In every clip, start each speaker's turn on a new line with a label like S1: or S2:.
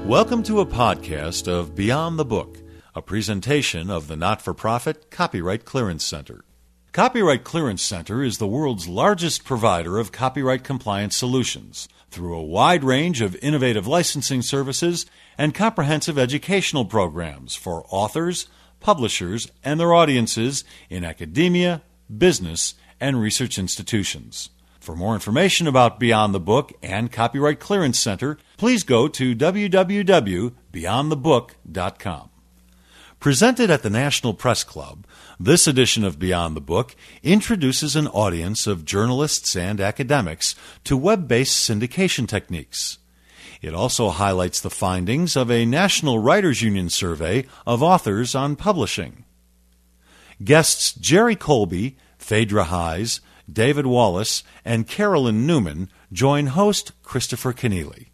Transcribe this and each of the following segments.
S1: Welcome to a podcast of Beyond the Book, a presentation of the not-for-profit Copyright Clearance Center. Copyright Clearance Center is the world's largest provider of copyright compliance solutions through a wide range of innovative licensing services and comprehensive educational programs for authors, publishers, and their audiences in academia, business, and research institutions. For more information about Beyond the Book and Copyright Clearance Center, please go to www.beyondthebook.com. Presented at the National Press Club, this edition of Beyond the Book introduces an audience of journalists and academics to web-based syndication techniques. It also highlights the findings of a National Writers Union survey of authors on publishing. Guests Jerry Colby, Phaedra Heise, David Wallace, and Carolyn Newman join host Christopher Kenneally.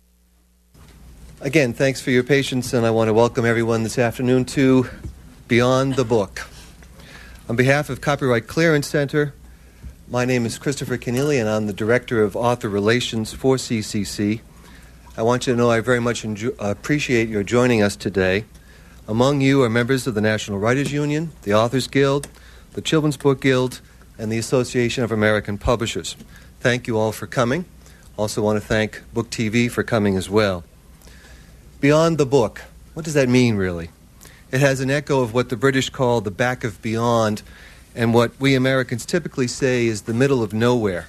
S2: Again, thanks for your patience, and I want to welcome everyone this afternoon to Beyond the Book. On behalf of Copyright Clearance Center, my name is Christopher Kenneally, and I'm the Director of Author Relations for CCC. I want you to know I very much appreciate your joining us today. Among you are members of the National Writers Union, the Authors Guild, the Children's Book Guild, and the Association of American Publishers. Thank you all for coming. Also want to thank Book TV for coming as well. Beyond the Book. What does that mean, really? It has an echo of what the British call the back of beyond, and what we Americans typically say is the middle of nowhere.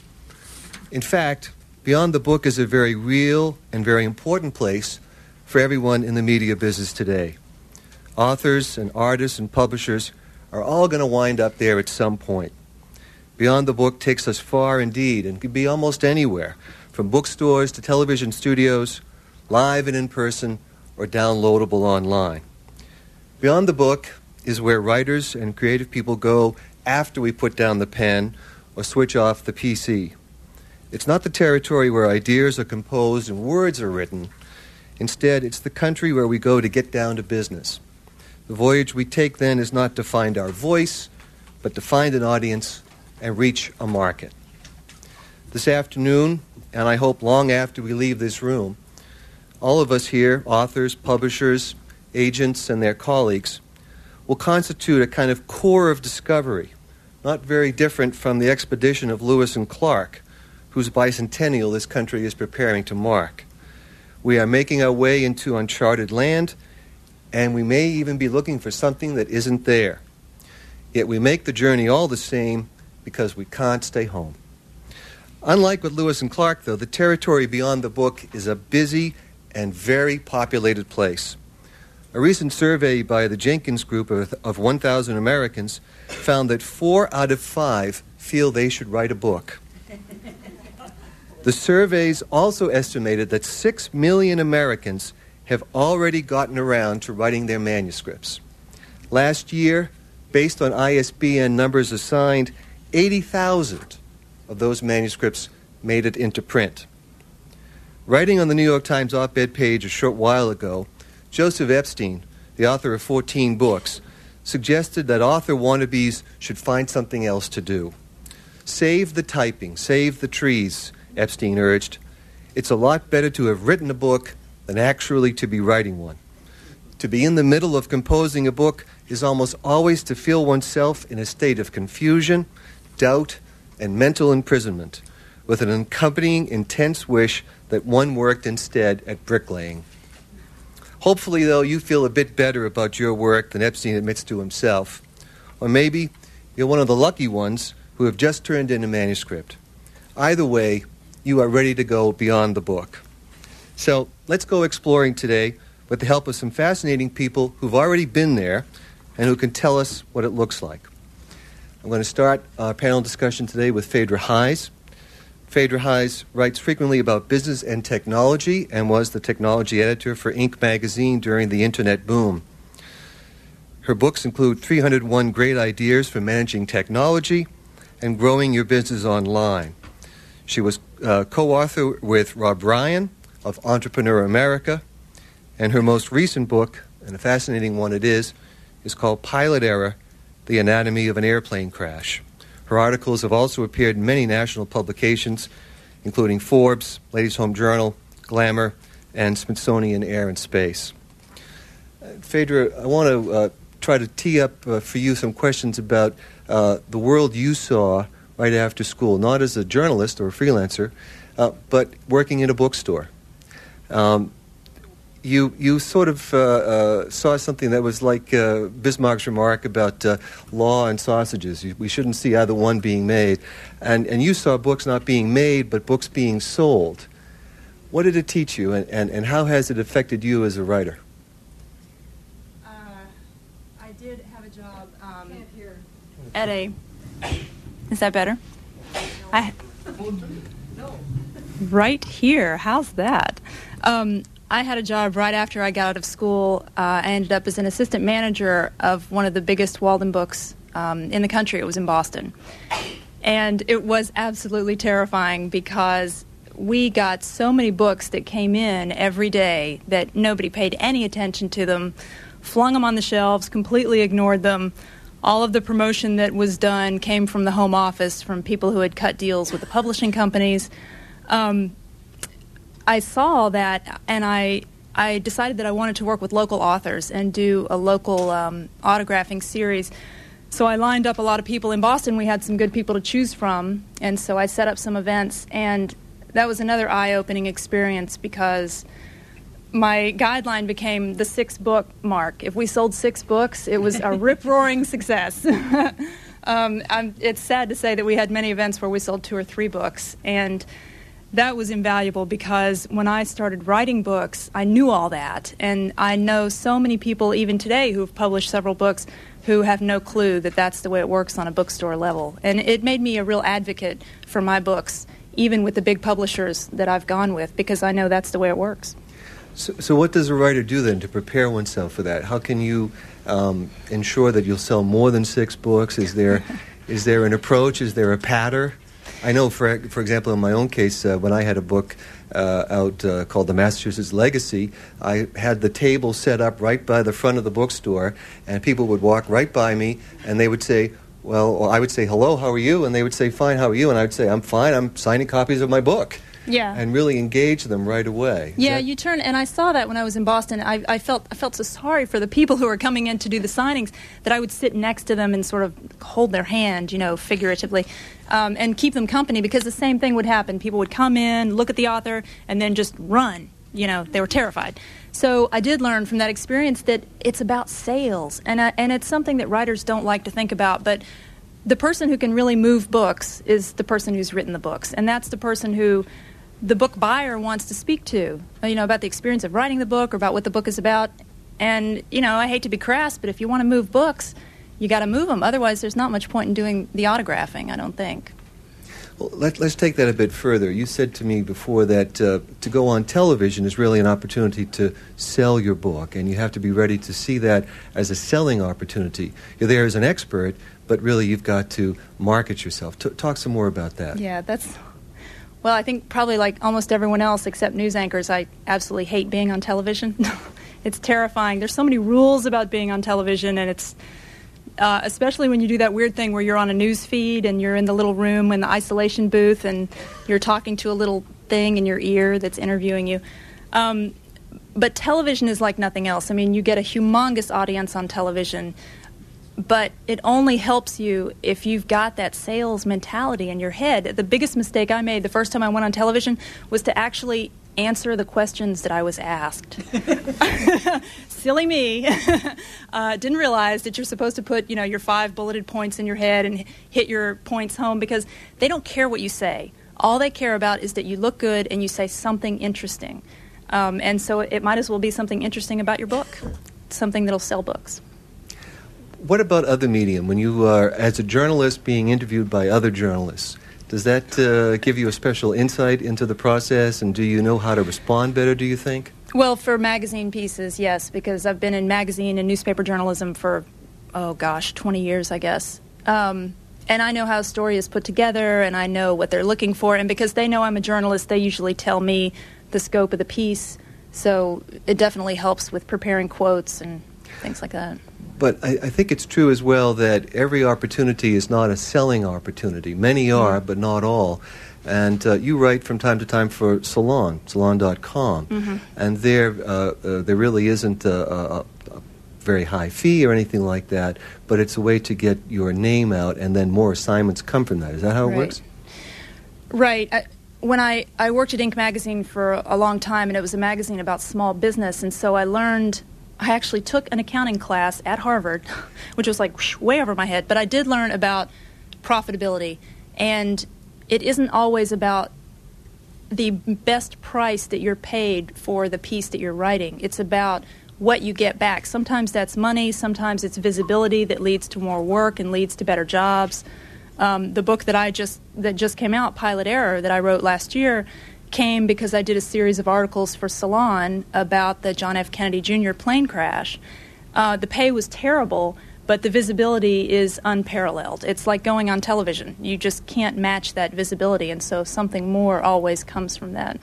S2: In fact, Beyond the Book is a very real and very important place for everyone in the media business today. Authors and artists and publishers are all going to wind up there at some point. Beyond the Book takes us far indeed and can be almost anywhere, from bookstores to television studios, live and in person, or downloadable online. Beyond the Book is where writers and creative people go after we put down the pen or switch off the PC. It's not the territory where ideas are composed and words are written. Instead, it's the country where we go to get down to business. The voyage we take then is not to find our voice, but to find an audience and reach a market. This afternoon, and I hope long after we leave this room, all of us here, authors, publishers, agents, and their colleagues, will constitute a kind of core of discovery, not very different from the expedition of Lewis and Clark, whose bicentennial this country is preparing to mark. We are making our way into uncharted land, and we may even be looking for something that isn't there. Yet we make the journey all the same because we can't stay home. Unlike with Lewis and Clark, though, the territory beyond the book is a busy and very populated place. A recent survey by the Jenkins Group of 1,000 Americans found that 4 out of 5 feel they should write a book. The surveys also estimated that 6 million Americans have already gotten around to writing their manuscripts. Last year, based on ISBN numbers assigned, 80,000 of those manuscripts made it into print. Writing on the New York Times op-ed page a short while ago, Joseph Epstein, the author of 14 books, suggested that author wannabes should find something else to do. Save the typing, save the trees, Epstein urged. It's a lot better to have written a book than actually to be writing one. To be in the middle of composing a book is almost always to feel oneself in a state of confusion, doubt, and mental imprisonment, with an accompanying intense wish that one worked instead at bricklaying. Hopefully, though, you feel a bit better about your work than Epstein admits to himself. Or maybe you're one of the lucky ones who have just turned in a manuscript. Either way, you are ready to go beyond the book. So let's go exploring today with the help of some fascinating people who've already been there and who can tell us what it looks like. I'm going to start our panel discussion today with Phaedra Heise. Phaedra Heise writes frequently about business and technology and was the technology editor for Inc. magazine during the internet boom. Her books include 301 Great Ideas for Managing Technology and Growing Your Business Online. She was co-author with Rob Ryan of Entrepreneur America, and her most recent book, and a fascinating one it is called Pilot Error, The Anatomy of an Airplane Crash. Her articles have also appeared in many national publications, including Forbes, Ladies' Home Journal, Glamour, and Smithsonian Air and Space. Phaedra, I want to try to tee up for you some questions about the world you saw right after school, not as a journalist or a freelancer, but working in a bookstore. You sort of saw something that was like Bismarck's remark about law and sausages. We shouldn't see either one being made. And you saw books not being made, but books being sold. What did it teach you, and how has it affected you as a writer?
S3: I did have a job at a... Is that better? Right here. How's that? I had a job right after I got out of school. I ended up as an assistant manager of one of the biggest Walden books in the country. It was in Boston. And it was absolutely terrifying because we got so many books that came in every day that nobody paid any attention to them, flung them on the shelves, completely ignored them. All of the promotion that was done came from the home office, from people who had cut deals with the publishing companies. I saw that, and I decided that I wanted to work with local authors and do a local autographing series. So I lined up a lot of people in Boston. We had some good people to choose from, and so I set up some events, and that was another eye-opening experience because my guideline became the 6-book mark. If we sold 6 books, it was a rip-roaring success. It's sad to say that we had many events where we sold 2 or 3 books, and that was invaluable because when I started writing books, I knew all that. And I know so many people, even today, who have published several books who have no clue that that's the way it works on a bookstore level. And it made me a real advocate for my books, even with the big publishers that I've gone with, because I know that's the way it works.
S2: So what does a writer do then to prepare oneself for that? How can you ensure that you'll sell more than 6 books? Is there an approach? Is there a pattern? I know, for example, in my own case, when I had a book out called The Massachusetts Legacy, I had the table set up right by the front of the bookstore, and people would walk right by me, and they would say, well, I would say, hello, how are you? And they would say, fine, how are you? And I would say, I'm fine, I'm signing copies of my book.
S3: Yeah.
S2: And really engage them right away.
S3: Yeah, you turn, and I saw that when I was in Boston. I felt so sorry for the people who were coming in to do the signings that I would sit next to them and sort of hold their hand, figuratively, and keep them company, because the same thing would happen. People would come in, look at the author, and then just run. They were terrified. So I did learn from that experience that it's about sales, and it's something that writers don't like to think about, but the person who can really move books is the person who's written the books, and that's the person who the book buyer wants to speak to, about the experience of writing the book or about what the book is about. And, I hate to be crass, but if you want to move books, you got to move them. Otherwise, there's not much point in doing the autographing, I don't think.
S2: Well, let's take that a bit further. You said to me before that to go on television is really an opportunity to sell your book, and you have to be ready to see that as a selling opportunity. You're there as an expert, but really you've got to market yourself. Talk some more about that.
S3: Yeah, well, I think probably like almost everyone else except news anchors, I absolutely hate being on television. It's terrifying. There's so many rules about being on television, and it's especially when you do that weird thing where you're on a news feed and you're in the little room in the isolation booth and you're talking to a little thing in your ear that's interviewing you. But television is like nothing else. I mean, you get a humongous audience on television, but it only helps you if you've got that sales mentality in your head. The biggest mistake I made the first time I went on television was to actually answer the questions that I was asked. Silly me. Didn't realize that you're supposed to put, your 5 bulleted points in your head and hit your points home, because they don't care what you say. All they care about is that you look good and you say something interesting. And so it might as well be something interesting about your book, something that'll sell books.
S2: What about other medium? When you are, as a journalist, being interviewed by other journalists, does that give you a special insight into the process, and do you know how to respond better, do you think?
S3: Well, for magazine pieces, yes, because I've been in magazine and newspaper journalism for, 20 years, I guess. And I know how a story is put together, and I know what they're looking for, and because they know I'm a journalist, they usually tell me the scope of the piece, so it definitely helps with preparing quotes and things like that.
S2: But I think it's true as well that every opportunity is not a selling opportunity. Many are, but not all. And you write from time to time for Salon, salon.com. And there really isn't a very high fee or anything like that, but it's a way to get your name out, and then more assignments come from that. Is that how it works?
S3: Right. When I worked at Inc. magazine for a long time, and it was a magazine about small business, and so I actually took an accounting class at Harvard, which was like way over my head, but I did learn about profitability, and it isn't always about the best price that you're paid for the piece that you're writing. It's about what you get back. Sometimes that's money, sometimes it's visibility that leads to more work and leads to better jobs. The book that just came out, Pilot Error, that I wrote last year, came because I did a series of articles for Salon about the John F. Kennedy Jr. plane crash. The pay was terrible, but the visibility is unparalleled. It's like going on television. You just can't match that visibility, and so something more always comes from that.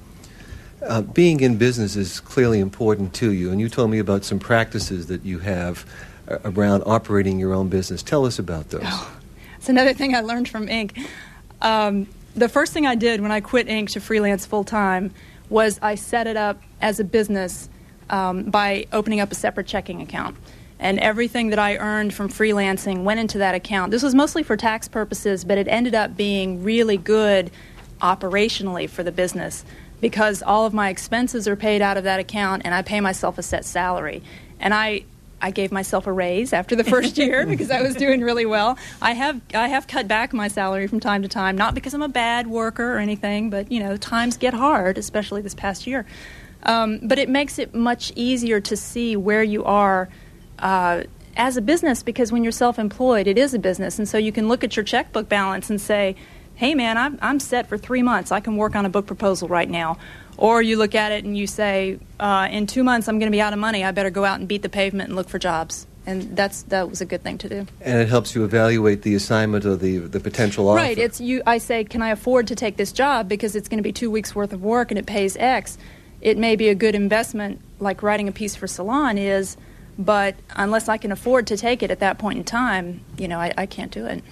S2: Being in business is clearly important to you, and you told me about some practices that you have around operating your own business. Tell us about those.
S3: Oh, it's another thing I learned from Inc. The first thing I did when I quit Inc. to freelance full-time was I set it up as a business by opening up a separate checking account. And everything that I earned from freelancing went into that account. This was mostly for tax purposes, but it ended up being really good operationally for the business because all of my expenses are paid out of that account, and I pay myself a set salary. And I gave myself a raise after the first year because I was doing really well. I have cut back my salary from time to time, not because I'm a bad worker or anything, but times get hard, especially this past year. But it makes it much easier to see where you are as a business, because when you're self-employed, it is a business, and so you can look at your checkbook balance and say, hey man, I'm set for 3 months. I can work on a book proposal right now. Or you look at it and you say, in 2 months I'm going to be out of money. I better go out and beat the pavement and look for jobs. And that was a good thing to do.
S2: And it helps you evaluate the assignment or the potential offer.
S3: Right. I say, can I afford to take this job because it's going to be 2 weeks worth of work and it pays X. It may be a good investment, like writing a piece for Salon is, but unless I can afford to take it at that point in time, I can't do it.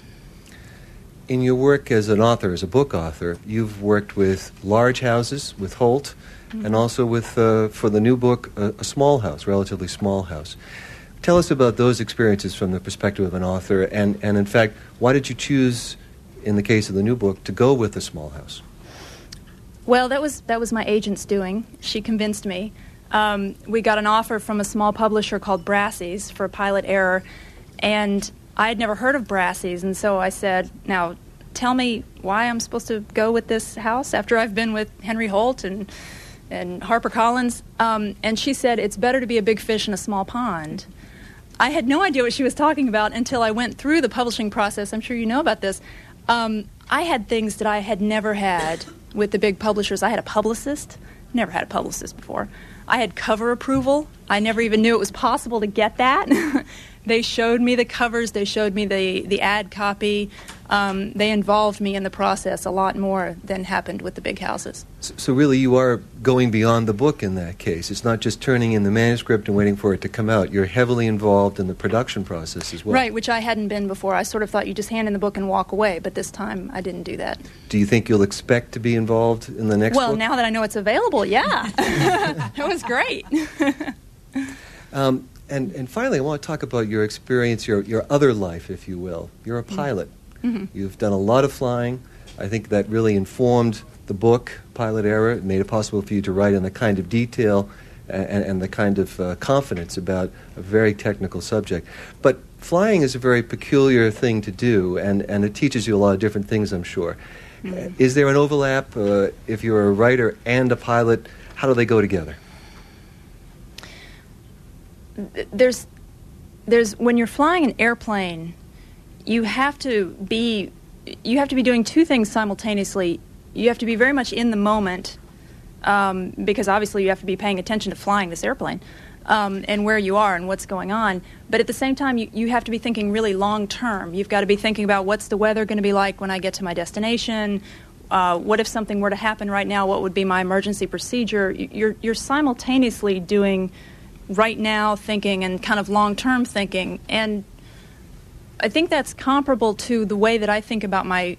S2: In your work as an author, as a book author, you've worked with large houses, with Holt, and also with, for the new book, a small house, relatively small house. Tell us about those experiences from the perspective of an author, and in fact, why did you choose, in the case of the new book, to go with a small house?
S3: Well, that was my agent's doing. She convinced me. We got an offer from a small publisher called Brassey's for Pilot Error, and I had never heard of Brassey's, and so I said, now, tell me why I'm supposed to go with this house after I've been with Henry Holt and HarperCollins. And she said, it's better to be a big fish in a small pond. I had no idea what she was talking about until I went through the publishing process. I'm sure you know about this. I had things that I had never had with the big publishers. I had a publicist. Never had a publicist before. I had cover approval. I never even knew it was possible to get that. They showed me the covers. They showed me the ad copy. They involved me in the process a lot more than happened with the big houses.
S2: So really you are going beyond the book in that case. It's not just turning in the manuscript and waiting for it to come out. You're heavily involved in the production process as well.
S3: Right, which I hadn't been before. I sort of thought you just hand in the book and walk away, but this time I didn't do that.
S2: Do you think you'll expect to be involved in the next book?
S3: Well, now that I know it's available, yeah. That was great.
S2: And finally, I want to talk about your experience, your other life, if you will. You're a pilot.
S3: Mm-hmm.
S2: You've done a lot of flying. I think that really informed the book, Pilot Error. It made it possible for you to write in the kind of detail and the kind of confidence about a very technical subject. But flying is a very peculiar thing to do, and it teaches you a lot of different things, I'm sure. Mm-hmm. Is there an overlap? If you're a writer and a pilot, how do they go together?
S3: There's when you're flying an airplane, you have to be doing two things simultaneously. You have to be very much in the moment, because obviously you have to be paying attention to flying this airplane, and where you are and what's going on. But at the same time, you have to be thinking really long term. You've got to be thinking about what's the weather going to be like when I get to my destination. What if something were to happen right now? What would be my emergency procedure? You're simultaneously doing right now thinking and kind of long-term thinking, and I think that's comparable to the way that I think about my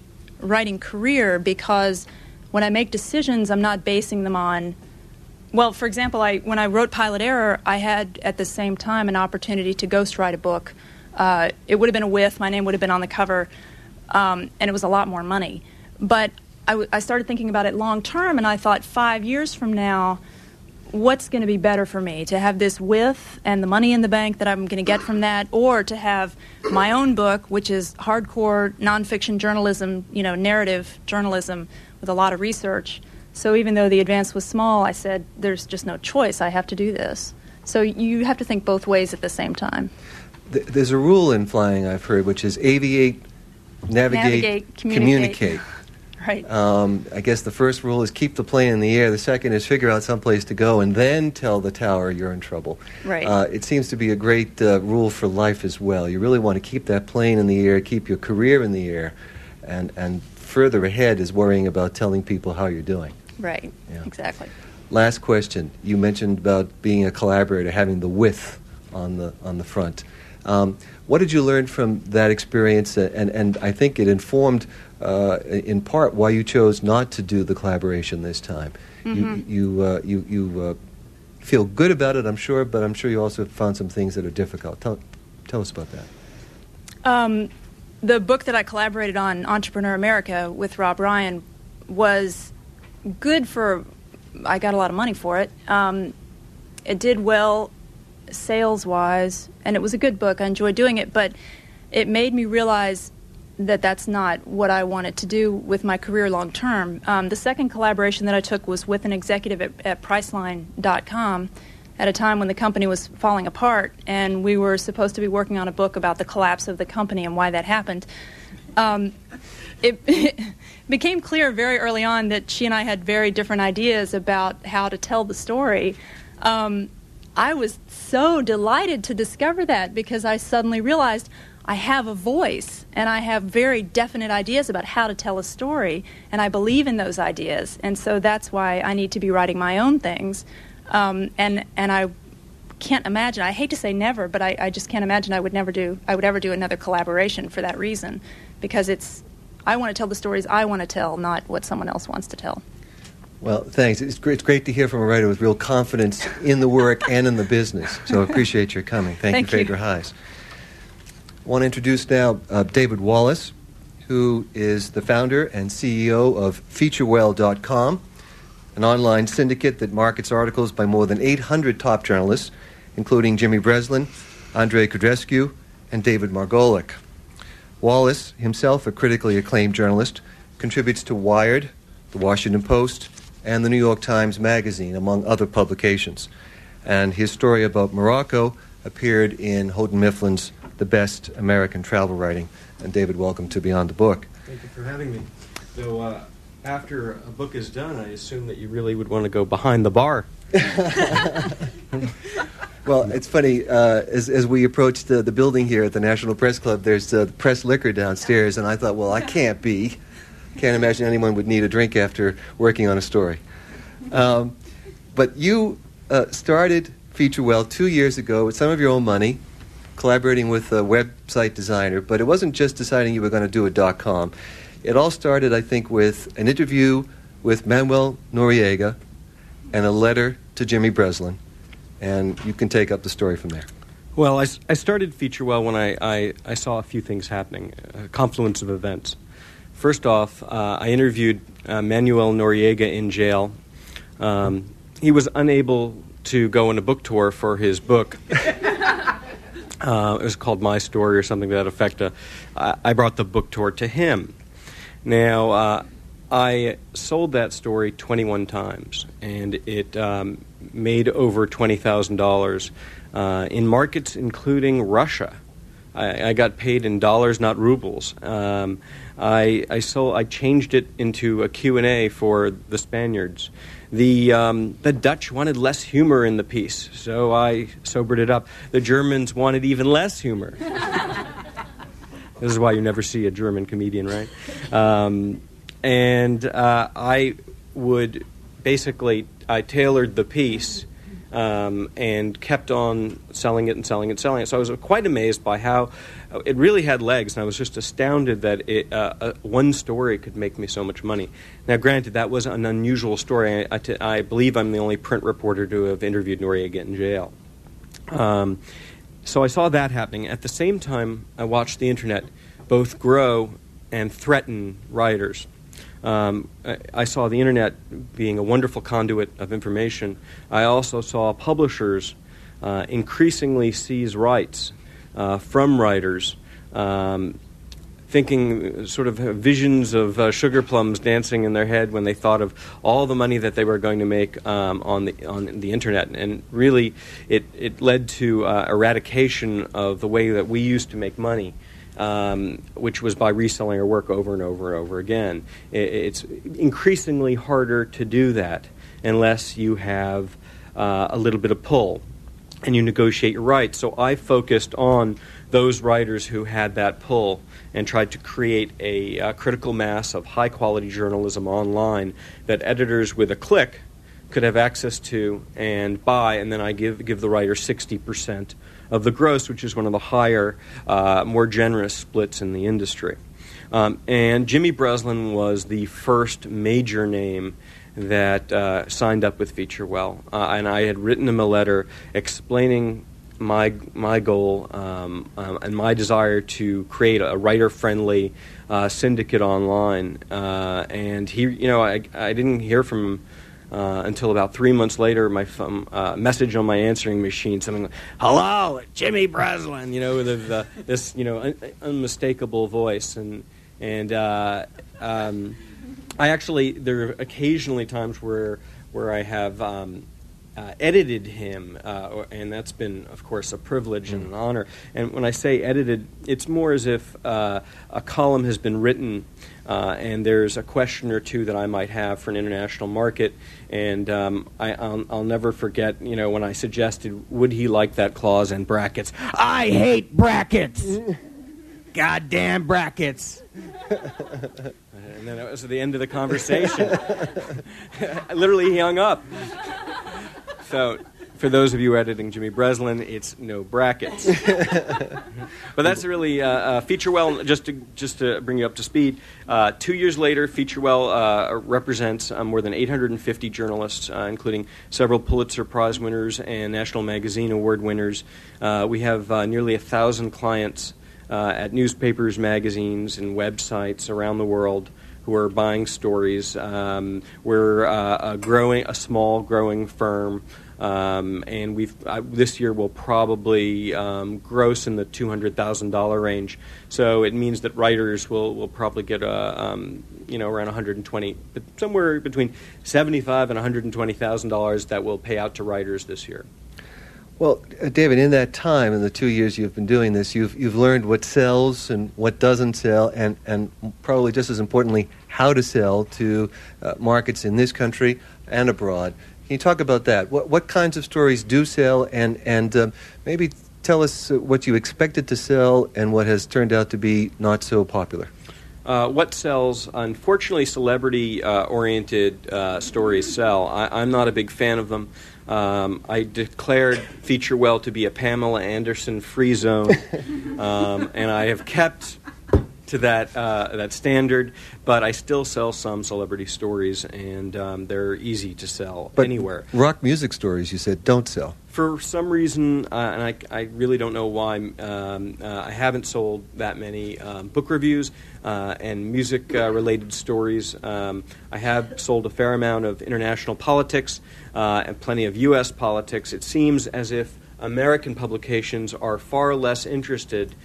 S3: writing career, because when I make decisions, I'm not basing them on, well, for example, when I wrote Pilot Error, I had at the same time an opportunity to ghostwrite a book. It would have been a whiff, my name would have been on the cover, and it was a lot more money. But I started thinking about it long term, and I thought 5 years from now, what's going to be better for me? To have this whiff and the money in the bank that I'm going to get from that, or to have my own book, which is hardcore nonfiction journalism, narrative journalism with a lot of research. So even though the advance was small, I said, there's just no choice. I have to do this. So you have to think both ways at the same time.
S2: There's a rule in flying, I've heard, which is aviate, navigate, communicate.
S3: Right.
S2: I guess the first rule is keep the plane in the air. The second is figure out some place to go and then tell the tower you're in trouble.
S3: Right.
S2: It seems to be a great rule for life as well. You really want to keep that plane in the air, keep your career in the air, and further ahead is worrying about telling people how you're doing.
S3: Right.
S2: Yeah.
S3: Exactly.
S2: Last question. You mentioned about being a collaborator, having the width on the front. What did you learn from that experience? And I think it informed, in part, why you chose not to do the collaboration this time. Mm-hmm. You feel good about it, I'm sure, but I'm sure you also found some things that are difficult. Tell us about that.
S3: The book that I collaborated on, Entrepreneur America, with Rob Ryan, was good for. I got a lot of money for it. It did well sales-wise, and it was a good book. I enjoyed doing it, but it made me realize that that's not what I wanted to do with my career long-term. The second collaboration that I took was with an executive at Priceline.com at a time when the company was falling apart, and we were supposed to be working on a book about the collapse of the company and why that happened. It became clear very early on that she and I had very different ideas about how to tell the story. I was so delighted to discover that, because I suddenly realized I have a voice and I have very definite ideas about how to tell a story, and I believe in those ideas, and so that's why I need to be writing my own things. And I can't imagine, I hate to say never, but I just can't imagine I would ever do another collaboration for that reason, because I want to tell the stories I want to tell, not what someone else wants to tell.
S2: Well, thanks. It's great to hear from a writer with real confidence in the work and in the business. So I appreciate your coming. Thank you, Phaedra Heiss. I want to introduce now David Wallace, who is the founder and CEO of FeatureWell.com, an online syndicate that markets articles by more than 800 top journalists, including Jimmy Breslin, Andrei Codrescu, and David Margolick. Wallace, himself a critically acclaimed journalist, contributes to Wired, The Washington Post, and the New York Times Magazine, among other publications. And his story about Morocco appeared in Houghton Mifflin's The Best American Travel Writing. And David, welcome to Beyond the Book.
S4: Thank you for having me. So after a book is done, I assume that you really would want to go behind the bar.
S2: Well, it's funny, as we approached the building here at the National Press Club, there's press liquor downstairs, and I thought, well, I can't imagine anyone would need a drink after working on a story. But you started FeatureWell 2 years ago with some of your own money, collaborating with a website designer, but it wasn't just deciding you were going to do a .com. It all started, I think, with an interview with Manuel Noriega and a letter to Jimmy Breslin, and you can take up the story from there.
S4: Well, I started FeatureWell when I saw a few things happening, a confluence of events. First off, I interviewed Manuel Noriega in jail. He was unable to go on a book tour for his book. It was called My Story or something to that effect. I brought the book tour to him. Now, I sold that story 21 times, and it made over $20,000 in markets including Russia. I got paid in dollars, not rubles. I changed it into a Q&A for the Spaniards. The Dutch wanted less humor in the piece, so I sobered it up. The Germans wanted even less humor. This is why you never see a German comedian, right? I tailored the piece and kept on selling it and selling it and selling it. So I was quite amazed by how it really had legs, and I was just astounded that one story could make me so much money. Now, granted, that was an unusual story. I believe I'm the only print reporter to have interviewed Noriega in jail. So I saw that happening. At the same time, I watched the Internet both grow and threaten writers. I saw the Internet being a wonderful conduit of information. I also saw publishers increasingly seize rights from writers, thinking sort of visions of sugar plums dancing in their head when they thought of all the money that they were going to make on the Internet. And really, it led to eradication of the way that we used to make money. Which was by reselling our work over and over and over again. It's increasingly harder to do that unless you have a little bit of pull and you negotiate your rights. So I focused on those writers who had that pull and tried to create a critical mass of high-quality journalism online that editors with a click could have access to and buy, and then I give the writer 60% of the gross, which is one of the higher, more generous splits in the industry. And Jimmy Breslin was the first major name that signed up with FeatureWell, and I had written him a letter explaining my goal and my desire to create a writer-friendly syndicate online. And he, I didn't hear from him until about 3 months later. My message on my answering machine, something like, "Hello, Jimmy Breslin," with this unmistakable voice, and I actually, there are occasionally times where I have edited him, and that's been, of course, a privilege and an honor. And when I say edited, it's more as if a column has been written and there's a question or two that I might have for an international market, and I'll never forget, when I suggested, would he like that clause in brackets? I hate brackets! Goddamn brackets! And then that was the end of the conversation. Literally, he hung up. So, for those of you editing Jimmy Breslin, it's no brackets. But that's really FeatureWell. Just to bring you up to speed, 2 years later, FeatureWell represents more than 850 journalists, including several Pulitzer Prize winners and National Magazine Award winners. We have nearly 1,000 clients at newspapers, magazines, and websites around the world who are buying stories. We're a small growing firm, and this year will probably gross in the $200,000 range. So it means that writers will probably get around 120, but somewhere between $75,000 and $120,000 that will pay out to writers this year.
S2: Well, David, in that time, in the 2 years you've been doing this, you've learned what sells and what doesn't sell, and probably just as importantly, how to sell to markets in this country and abroad. Can you talk about that? What kinds of stories do sell, and maybe tell us what you expected to sell and what has turned out to be not so popular?
S4: What sells? Unfortunately, celebrity-oriented stories sell. I'm not a big fan of them. I declared FeatureWell to be a Pamela Anderson free zone, and I have kept to that standard. But I still sell some celebrity stories, and they're easy to sell anywhere.
S2: Rock music stories, you said, don't sell.
S4: For some reason, and I really don't know why, I haven't sold that many book reviews and music-related stories. I have sold a fair amount of international politics and plenty of U.S. politics. It seems as if American publications are far less interested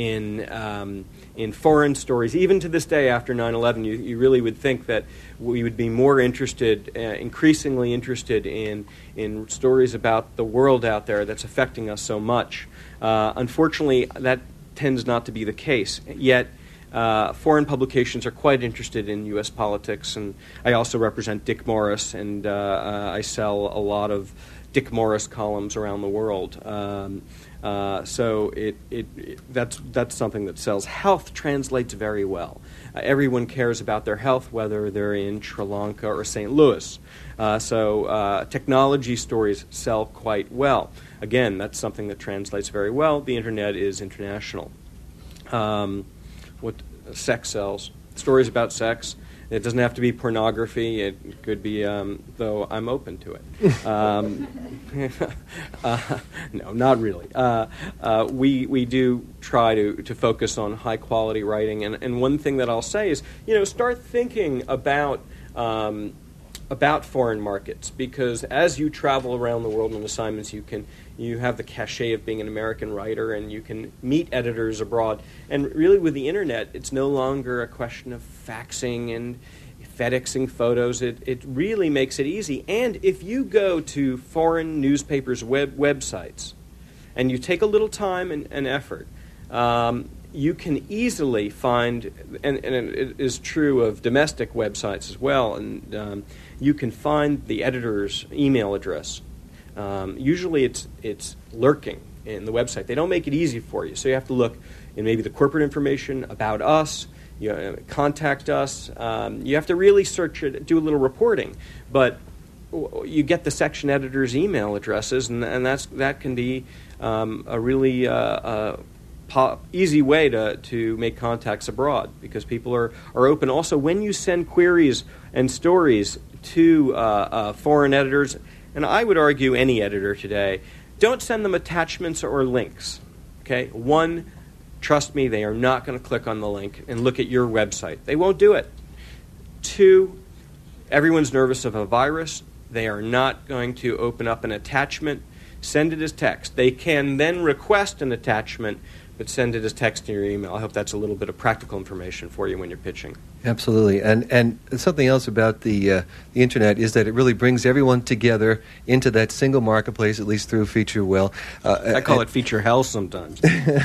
S4: in foreign stories. Even to this day, after 9/11, you really would think that we would be more interested, increasingly interested in stories about the world out there that's affecting us so much. Unfortunately, that tends not to be the case. Yet, foreign publications are quite interested in U.S. politics, and I also represent Dick Morris, and I sell a lot of Dick Morris columns around the world. So that's something that sells. Health translates very well. Everyone cares about their health, whether they're in Sri Lanka or St. Louis. So technology stories sell quite well. Again, that's something that translates very well. The internet is international. What sex sells? Stories about sex. It doesn't have to be pornography. It could be, though I'm open to it. No, not really. We do try to focus on high quality writing, and one thing that I'll say is, start thinking about foreign markets, because as you travel around the world on assignments, you have the cachet of being an American writer, and you can meet editors abroad. And really, with the internet, it's no longer a question of faxing and FedExing photos. It really makes it easy. And if you go to foreign newspapers' websites, and you take a little time and effort, you can easily find, and it is true of domestic websites as well, and you can find the editor's email address. Usually it's lurking in the website. They don't make it easy for you, so you have to look in maybe the corporate information, about us, contact us. You have to really search it, do a little reporting, but you get the section editor's email addresses, and that can be a really easy way to make contacts abroad, because people are open. Also, when you send queries and stories to foreign editors, and I would argue any editor today, don't send them attachments or links. Okay? One, trust me, they are not going to click on the link and look at your website. They won't do it. Two, everyone's nervous of a virus. They are not going to open up an attachment. Send it as text. They can then request an attachment, but send it as text in your email. I hope that's a little bit of practical information for you when you're pitching.
S2: Absolutely. And something else about the internet is that it really brings everyone together into that single marketplace, at least through Feature Well.
S4: I call it Feature Hell sometimes.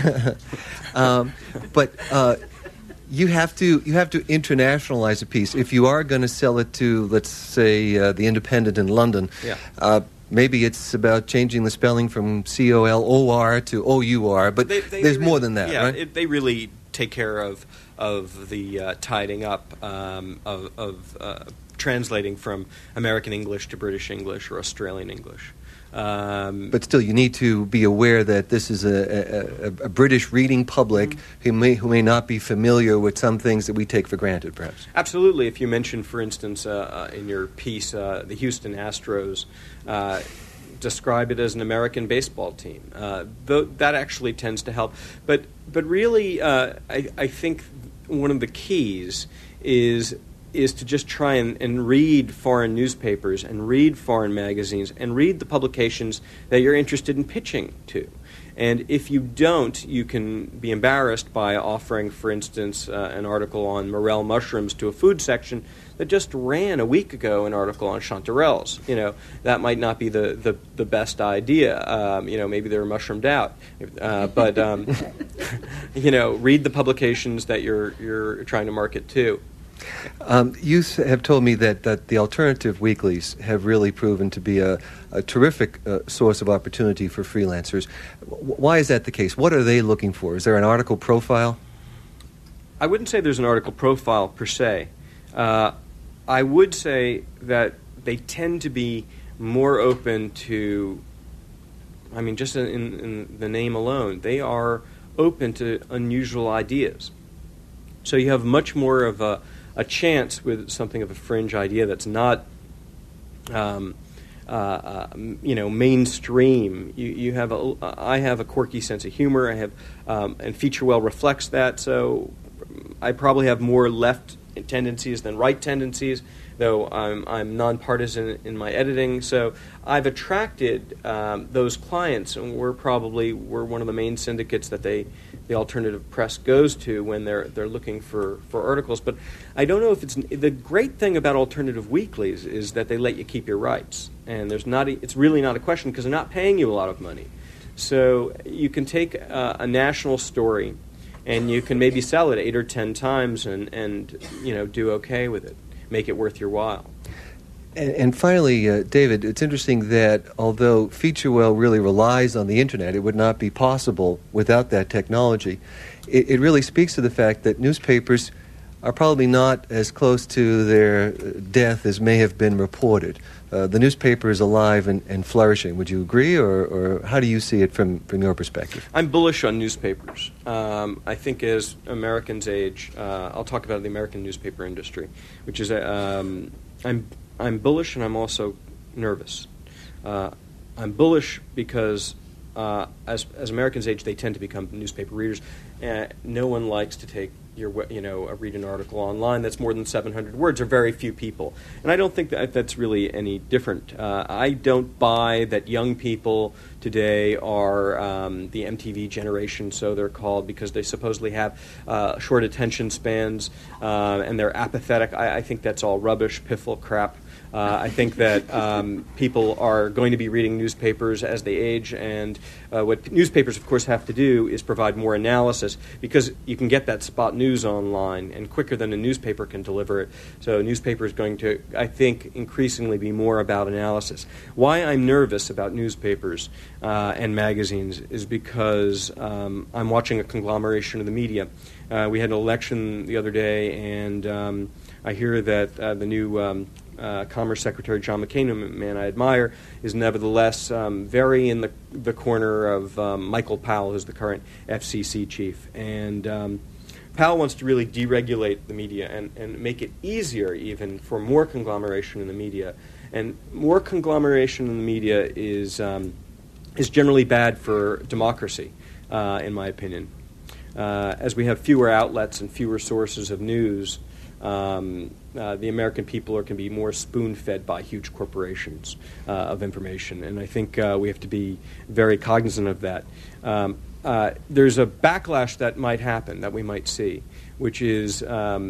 S2: But you have to internationalize a piece. If you are going to sell it to, let's say, the Independent in London, maybe it's about changing the spelling from C-O-L-O-R to O-U-R, but there's really, more than that, right?
S4: They really take care of the tidying up of translating from American English to British English or Australian English.
S2: But still, you need to be aware that this is a British reading public who may not be familiar with some things that we take for granted, perhaps.
S4: Absolutely. If you mention, for instance, in your piece, the Houston Astros, describe it as an American baseball team. That actually tends to help. But really, I think one of the keys is to just try and read foreign newspapers and read foreign magazines and read the publications that you're interested in pitching to. And if you don't, you can be embarrassed by offering, for instance, an article on morel mushrooms to a food section that just ran a week ago an article on chanterelles. That might not be the best idea. Maybe they're mushroomed out. But read the publications that you're trying to market to.
S2: You have told me that the alternative weeklies have really proven to be a terrific source of opportunity for freelancers. Why is that the case? What are they looking for? Is there an article profile?
S4: I wouldn't say there's an article profile per se. I would say that they tend to be more open to, just in the name alone, they are open to unusual ideas. So you have much more of a chance with something of a fringe idea that's not, mainstream. You have I have a quirky sense of humor. I have, and Feature Well reflects that. So I probably have more left tendencies than right tendencies, though I'm nonpartisan in my editing. So I've attracted those clients, and we're one of the main syndicates that the alternative press goes to when they're looking for articles. But I don't know if it's the great thing about alternative weeklies is that they let you keep your rights, and it's really not a question because they're not paying you a lot of money. So you can take a national story, and you can maybe sell it 8 or 10 times and do okay with it, make it worth your while.
S2: And finally, David, it's interesting that although FeatureWell really relies on the internet, it would not be possible without that technology. It really speaks to the fact that newspapers are probably not as close to their death as may have been reported. The newspaper is alive and flourishing. Would you agree, or how do you see it from your perspective?
S4: I'm bullish on newspapers. I think as Americans age, I'll talk about the American newspaper industry, which is I'm bullish and I'm also nervous. I'm bullish because as Americans age, they tend to become newspaper readers. No one likes to take read an article online that's more than 700 words, or very few people. And I don't think that's really any different. I don't buy that young people today are the MTV generation, so they're called, because they supposedly have short attention spans and they're apathetic. I think that's all rubbish, piffle crap. I think that people are going to be reading newspapers as they age, and what newspapers, of course, have to do is provide more analysis, because you can get that spot news online and quicker than a newspaper can deliver it. So a newspaper is going to, I think, increasingly be more about analysis. Why I'm nervous about newspapers and magazines is because I'm watching a conglomeration of the media. We had an election the other day, and I hear that the new Commerce Secretary John McCain, a man I admire, is nevertheless very in the corner of Michael Powell, who's the current FCC chief. And Powell wants to really deregulate the media and make it easier even for more conglomeration in the media. And more conglomeration in the media is generally bad for democracy, in my opinion. As we have fewer outlets and fewer sources of news, the American people can be more spoon-fed by huge corporations of information, and I think we have to be very cognizant of that. There's a backlash that might happen, that we might see, which is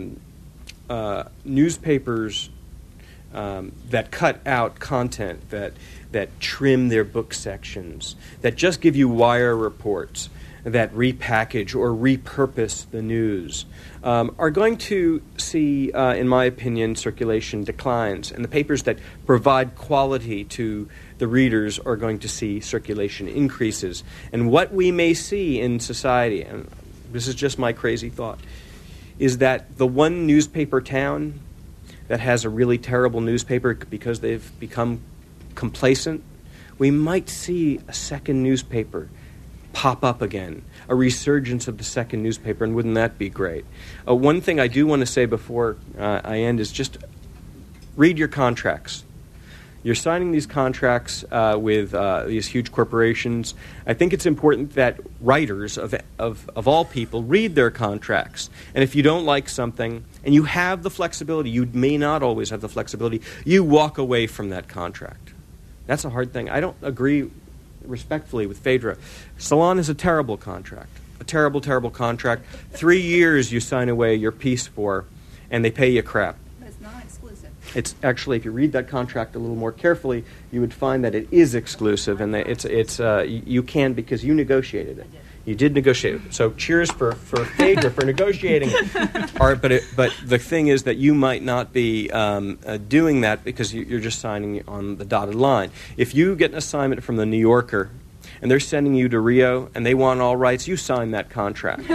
S4: newspapers that cut out content, that trim their book sections, that just give you wire reports, that repackage or repurpose the news, are going to see, in my opinion, circulation declines. And the papers that provide quality to the readers are going to see circulation increases. And what we may see in society, and this is just my crazy thought, is that the one newspaper town that has a really terrible newspaper because they've become complacent, we might see a second newspaper pop up again, a resurgence of the second newspaper, and wouldn't that be great? One thing I do want to say before I end is just read your contracts. You're signing these contracts with these huge corporations. I think it's important that writers of all people read their contracts. And if you don't like something, and you have the flexibility, you may not always have the flexibility, you walk away from that contract. That's a hard thing. I don't agree respectfully with Phaedra. Salon is a terrible contract. A terrible, terrible contract. 3 years you sign away your piece for, and they pay you crap.
S3: It's not exclusive.
S4: It's actually, if you read that contract a little more carefully, you would find that it is exclusive, and that you can, because you negotiated it. You did negotiate it. So cheers for Phaedra for negotiating it. But the thing is that you might not be doing that because you're just signing on the dotted line. If you get an assignment from the New Yorker and they're sending you to Rio and they want all rights, you sign that contract.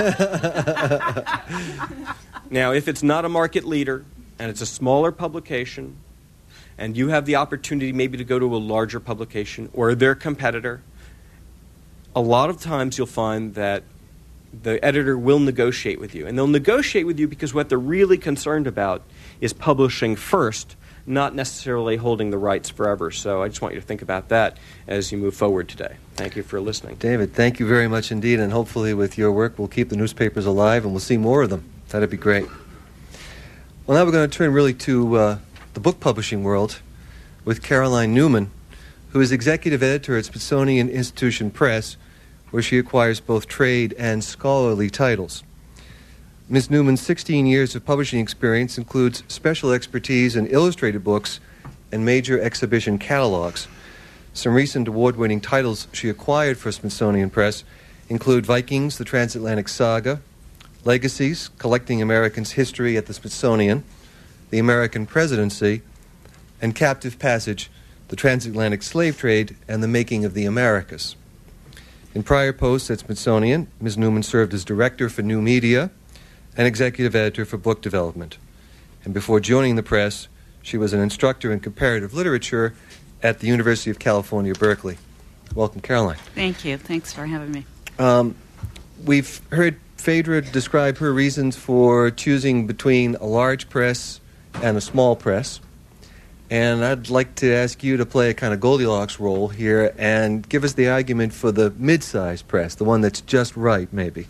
S4: Now, if it's not a market leader and it's a smaller publication and you have the opportunity maybe to go to a larger publication or their competitor, a lot of times you'll find that the editor will negotiate with you. And they'll negotiate with you because what they're really concerned about is publishing first, not necessarily holding the rights forever. So I just want you to think about that as you move forward today. Thank you for listening.
S2: David, thank you very much indeed. And hopefully with your work, we'll keep the newspapers alive and we'll see more of them. That'd be great. Well, now we're going to turn really to the book publishing world with Caroline Newman, who is executive editor at Smithsonian Institution Press, where she acquires both trade and scholarly titles. Ms. Newman's 16 years of publishing experience includes special expertise in illustrated books and major exhibition catalogs. Some recent award-winning titles she acquired for Smithsonian Press include Vikings, The Transatlantic Saga, Legacies, Collecting Americans' History at the Smithsonian, The American Presidency, and Captive Passage, The Transatlantic Slave Trade and the Making of the Americas. In prior posts at Smithsonian, Ms. Newman served as Director for New Media and Executive Editor for Book Development. And before joining the press, she was an instructor in comparative literature at the University of California, Berkeley. Welcome, Caroline.
S5: Thank you. Thanks for having me.
S2: We've heard Phaedra describe her reasons for choosing between a large press and a small press. And I'd like to ask you to play a kind of Goldilocks role here and give us the argument for the mid-sized press, the one that's just right, maybe.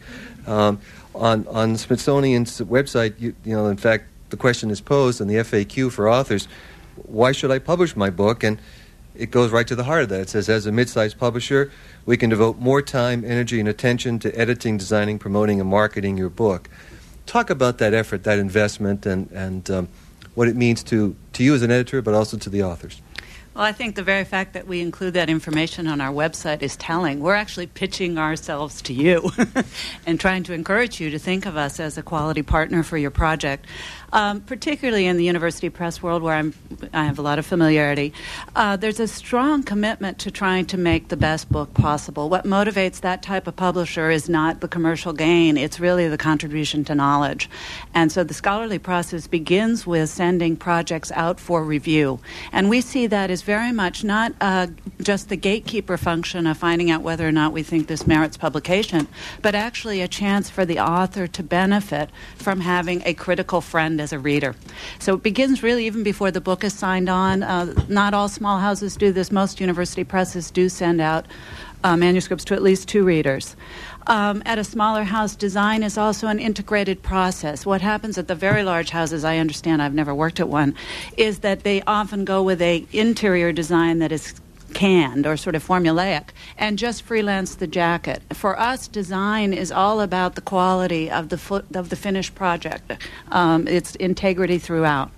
S2: On Smithsonian's website, you know, in fact, the question is posed in the FAQ for authors, why should I publish my book? And it goes right to the heart of that. It says, as a mid-sized publisher, we can devote more time, energy, and attention to editing, designing, promoting, and marketing your book. Talk about that effort, that investment, and what it means to you as an editor, but also to the authors.
S5: Well, I think the very fact that we include that information on our website is telling. We're actually pitching ourselves to you and trying to encourage you to think of us as a quality partner for your project. Particularly in the university press world where I have a lot of familiarity, there's a strong commitment to trying to make the best book possible. What motivates that type of publisher is not the commercial gain, it's really the contribution to knowledge. And so the scholarly process begins with sending projects out for review. And we see that as very much not just the gatekeeper function of finding out whether or not we think this merits publication, but actually a chance for the author to benefit from having a critical friend as a reader. So it begins really even before the book is signed on. Not all small houses do this. Most university presses do send out manuscripts to at least 2 readers. At a smaller house, design is also an integrated process. What happens at the very large houses, I understand, I've never worked at one, is that they often go with a interior design that is canned or sort of formulaic and just freelance the jacket. For us, design is all about the quality of the finished project, its integrity throughout.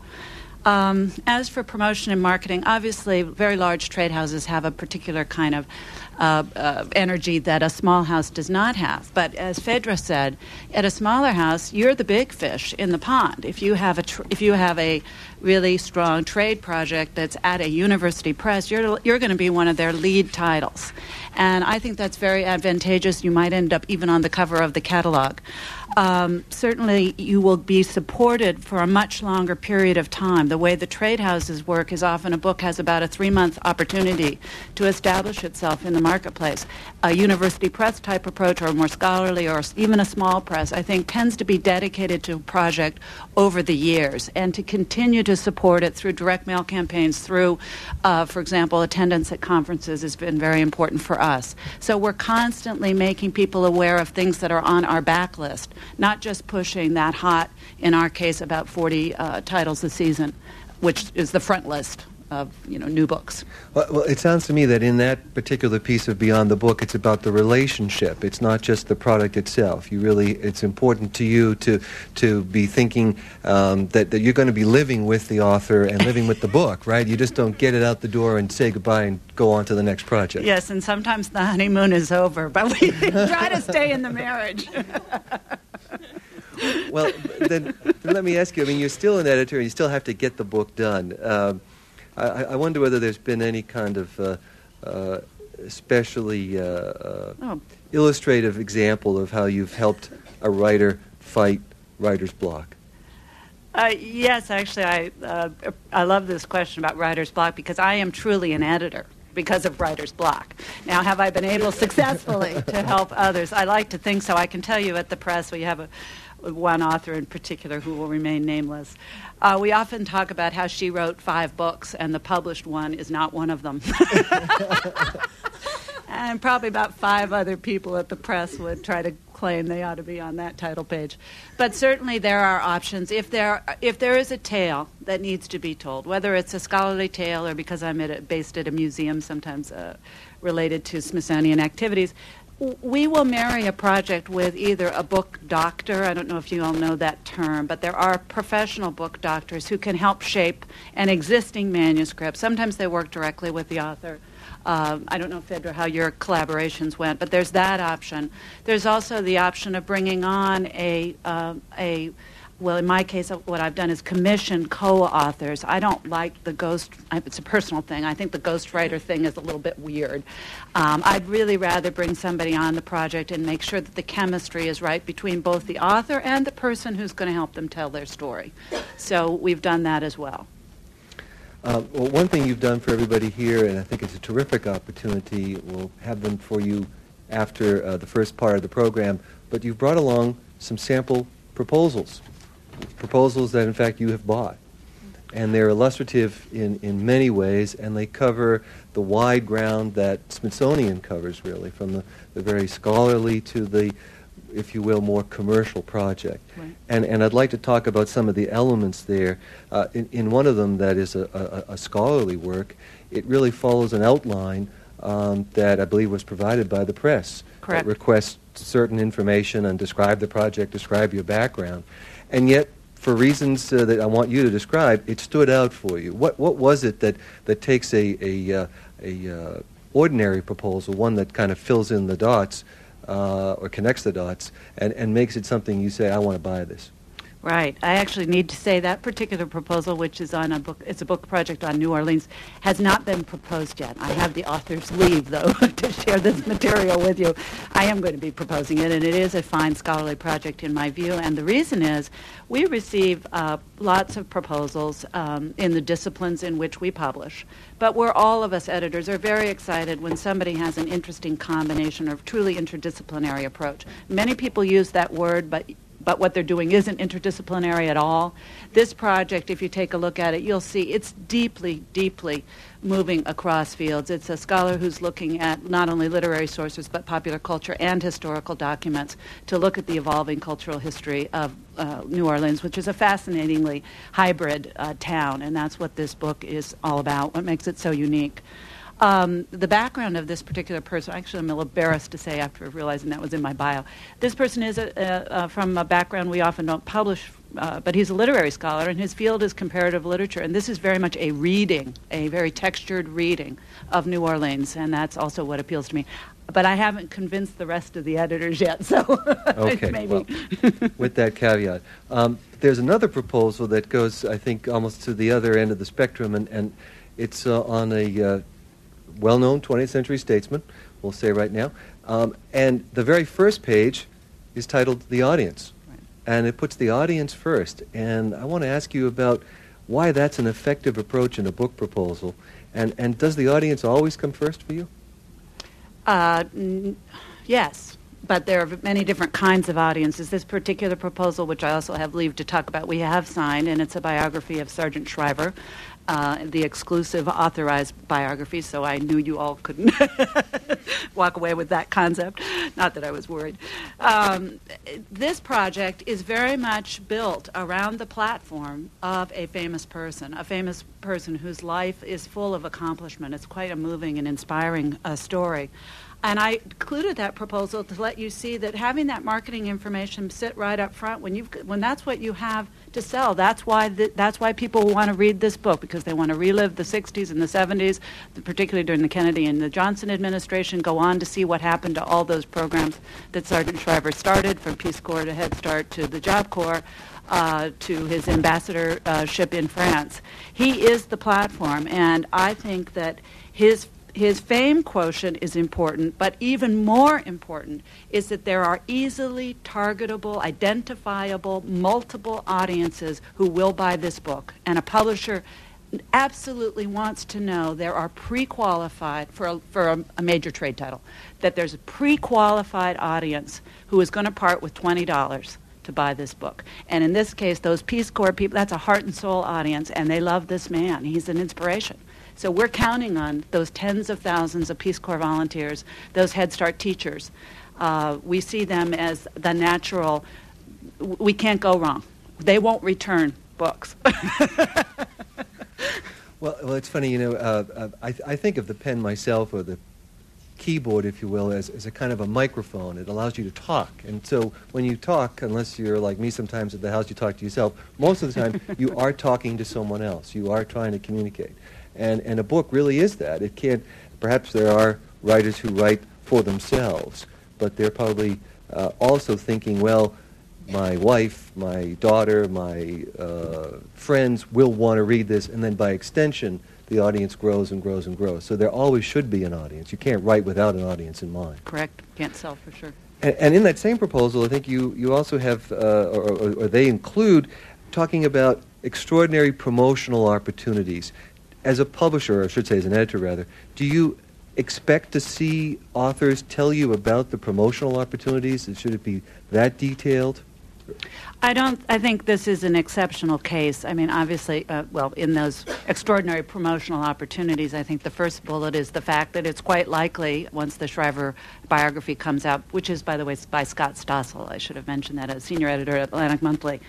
S5: As for promotion and marketing, obviously very large trade houses have a particular kind of energy that a small house does not have. But as Phaedra said, at a smaller house, you're the big fish in the pond. If you have a really strong trade project that's at a university press, you're going to be one of their lead titles. And I think that's very advantageous. You might end up even on the cover of the catalog. Certainly, you will be supported for a much longer period of time. The way the trade houses work is often a book has about a 3-month opportunity to establish itself in the marketplace. A university press type approach, or a more scholarly, or even a small press, I think tends to be dedicated to a project over the years and to continue to support it through direct mail campaigns, through, for example, attendance at conferences has been very important for us. So we're constantly making people aware of things that are on our backlist, not just pushing that hot, in our case, about 40 titles a season, which is the front list of new books.
S2: Well, it sounds to me that in that particular piece of Beyond the Book, it's about the relationship. It's not just the product itself. It's important to you to be thinking that you're going to be living with the author and living with the book, right? You just don't get it out the door and say goodbye and go on to the next project.
S5: Yes, and sometimes the honeymoon is over, but we try to stay in the marriage.
S2: Well, then let me ask you, I mean, you're still an editor and you still have to get the book done. I wonder whether there's been any kind of especially illustrative example of how you've helped a writer fight writer's block.
S5: Yes, actually, I love this question about writer's block because I am truly an editor because of writer's block. Now, have I been able successfully to help others? I like to think so. I can tell you at the press we have one author in particular who will remain nameless. We often talk about how she wrote 5 books and the published one is not one of them. And probably about 5 other people at the press would try to claim they ought to be on that title page. But certainly there are options. If there is a tale that needs to be told, whether it's a scholarly tale or because I'm based at a museum, sometimes related to Smithsonian activities, we will marry a project with either a book doctor, I don't know if you all know that term, but there are professional book doctors who can help shape an existing manuscript. Sometimes they work directly with the author. I don't know, Phaedra, how your collaborations went, but there's that option. There's also the option of bringing on a well, in my case, what I've done is commission co-authors. I don't like the ghost, it's a personal thing. I think the ghostwriter thing is a little bit weird. I'd really rather bring somebody on the project and make sure that the chemistry is right between both the author and the person who's going to help them tell their story. So we've done that as well.
S2: Well, one thing you've done for everybody here, and I think it's a terrific opportunity, we'll have them for you after the first part of the program, but you've brought along some sample proposals that in fact you have bought. And they're illustrative in many ways, and they cover the wide ground that Smithsonian covers, really, from the very scholarly to the, if you will, more commercial project.
S5: Right.
S2: And I'd like to talk about some of the elements there. In one of them that is a scholarly work, it really follows an outline that I believe was provided by the press.
S5: Correct.
S2: That requests certain information and describe the project, describe your background. And yet, for reasons that I want you to describe, it stood out for you. What was it that takes a ordinary proposal, one that kind of fills in the dots or connects the dots, and makes it something you say, I want to buy this?
S5: Right. I actually need to say that particular proposal, which is on a book, it's a book project on New Orleans, has not been proposed yet. I have the author's leave, though, to share this material with you. I am going to be proposing it, and it is a fine scholarly project in my view. And the reason is we receive lots of proposals in the disciplines in which we publish. But we're all of us editors are very excited when somebody has an interesting combination or truly interdisciplinary approach. Many people use that word, but what they're doing isn't interdisciplinary at all. This project, if you take a look at it, you'll see it's deeply, deeply moving across fields. It's a scholar who's looking at not only literary sources, but popular culture and historical documents to look at the evolving cultural history of New Orleans, which is a fascinatingly hybrid town, and that's what this book is all about, what makes it so unique. The background of this particular person, actually I'm a little embarrassed to say after realizing that was in my bio. This person is from a background we often don't publish, but he's a literary scholar, and his field is comparative literature, and this is very much a reading, a very textured reading of New Orleans, and that's also what appeals to me. But I haven't convinced the rest of the editors yet, so
S2: okay,
S5: maybe.
S2: Well, with that caveat. There's another proposal that goes, I think, almost to the other end of the spectrum, and it's on a well-known 20th century statesman, we'll say right now. And the very first page is titled The Audience.
S5: Right.
S2: And it puts the audience first. And I want to ask you about why that's an effective approach in a book proposal. And does the audience always come first for you?
S5: Yes, but there are many different kinds of audiences. This particular proposal, which I also have leave to talk about, we have signed, and it's a biography of Sargent Shriver, the exclusive authorized biography, so I knew you all couldn't walk away with that concept. Not that I was worried. This project is very much built around the platform of a famous person whose life is full of accomplishment. It's quite a moving and inspiring story. And I included that proposal to let you see that having that marketing information sit right up front when that's what you have to sell. That's why people want to read this book, because they want to relive the 60s and the 70s, particularly during the Kennedy and the Johnson administration, go on to see what happened to all those programs that Sargent Shriver started, from Peace Corps to Head Start to the Job Corps. To his ambassadorship in France. He is the platform, and I think that his fame quotient is important, but even more important is that there are easily targetable, identifiable, multiple audiences who will buy this book. And a publisher absolutely wants to know there are pre-qualified, for a major trade title, that there's a pre-qualified audience who is going to part with $20 to buy this book. And in this case, those Peace Corps people, that's a heart and soul audience, and they love this man. He's an inspiration. So we're counting on those tens of thousands of Peace Corps volunteers, those Head Start teachers. We see them as the natural, we can't go wrong. They won't return books.
S2: Well, it's funny, I think of the pen myself, or the keyboard, if you will, as a kind of a microphone. It allows you to talk. And so when you talk, unless you're like me sometimes at the house, you talk to yourself, most of the time you are talking to someone else. You are trying to communicate. And a book really is that. It can't, perhaps there are writers who write for themselves, but they're probably also thinking, well, my wife, my daughter, my friends will want to read this, and then by extension, the audience grows and grows and grows. So there always should be an audience. You can't write without an audience in mind.
S5: Correct. Can't sell for sure.
S2: And in that same proposal, I think you also have, or they include, talking about extraordinary promotional opportunities. As a publisher, or I should say as an editor rather, do you expect to see authors tell you about the promotional opportunities? Should it be that detailed?
S5: I think this is an exceptional case. I mean, obviously, in those extraordinary promotional opportunities, I think the first bullet is the fact that it's quite likely, once the Shriver biography comes out, which is, by the way, by Scott Stossel, I should have mentioned that, as senior editor at Atlantic Monthly,